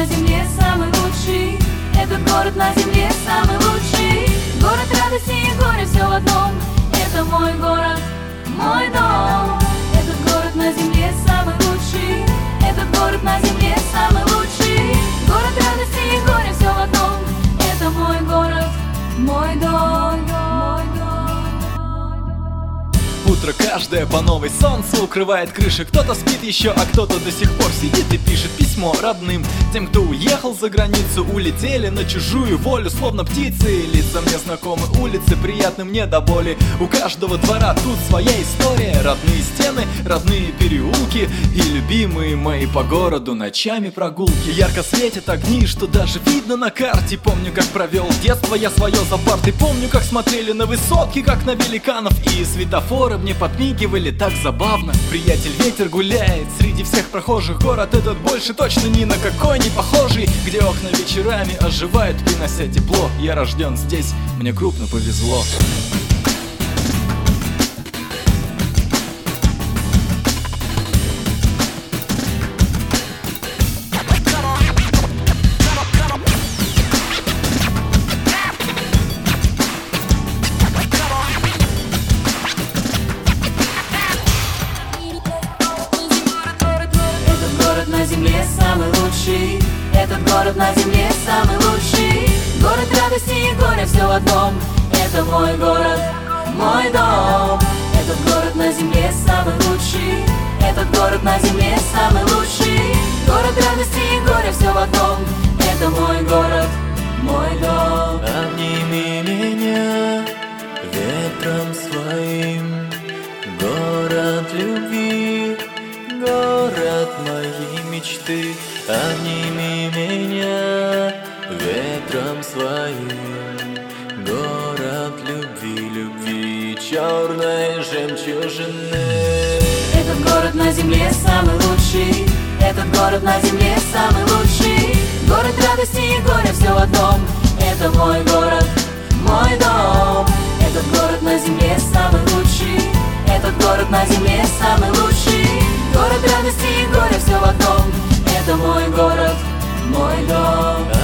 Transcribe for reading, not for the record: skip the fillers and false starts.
на земле самый лучший. Этот город на земле самый лучший. Город радости и горя все в одном. Это мой город, мой дом. Этот город на земле самый лучший. Этот город на земле самый лучший. Город радости и горя все в одном. Это мой город, мой дом. Утро каждое по новой, солнце укрывает крыши. Кто-то спит еще, а кто-то до сих пор сидит и пишет письмо родным. Тем, кто уехал за границу, улетели на чужую волю, словно птицы. Лица мне знакомы, улицы приятны мне до боли. У каждого двора тут своя история. Родные стены, родные переулки и любимые мои по городу ночами прогулки. Ярко светят огни, что даже видно на карте. Помню, как провел детство я свое за партой. Помню, как смотрели на высотки, как на великанов. И светофоры мне подмигивали так забавно. Приятель, ветер гуляет среди всех прохожих. Город этот больше точно ни на какой не похожий, где окна вечерами оживают, принося тепло. Я рожден здесь, мне крупно повезло. На земле самый лучший. Этот город на земле самый лучший. Город радости и горя все в одном. Это мой город, мой дом. Этот город на земле самый лучший. Этот город на земле самый лучший. Город радости и горя все в одном. Это мой город, мой дом. Обними меня ветром своим, город любви, город моей мечты. Обними меня ветром своим, город любви, любви черной жемчужины. Этот город на земле самый лучший. Этот город на земле самый лучший. Город радости и горя все в одном. Это мой город, мой дом. Этот город на земле самый лучший. Этот город на земле самый лучший. Город радости и горя все в одном. Это мой город, мой дом.